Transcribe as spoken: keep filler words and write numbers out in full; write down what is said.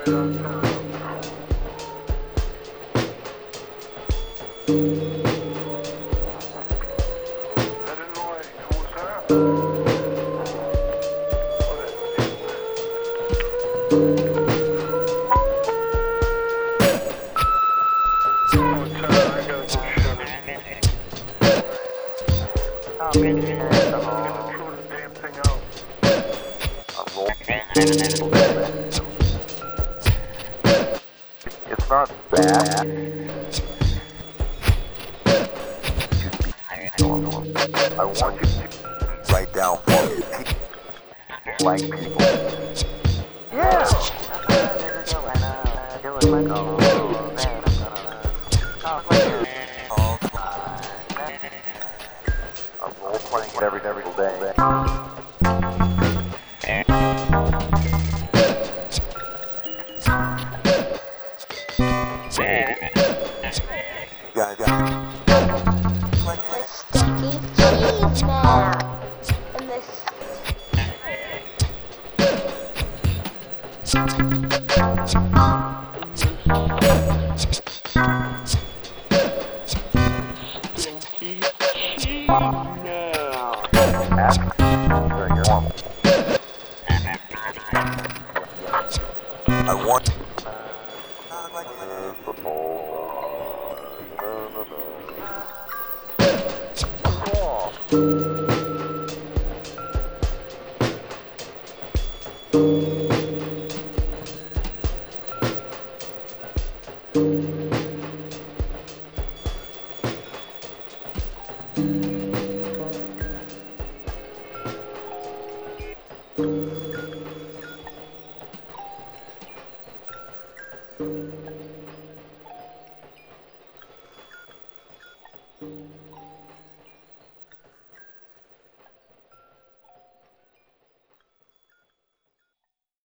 It's not bad. I want you to write down for me. Like people. Yeah! I'm role playing it every every day. Guys, guys. Sticky cheese man. And this. Stinky cheese now. Ask during your normal. I want Thank you.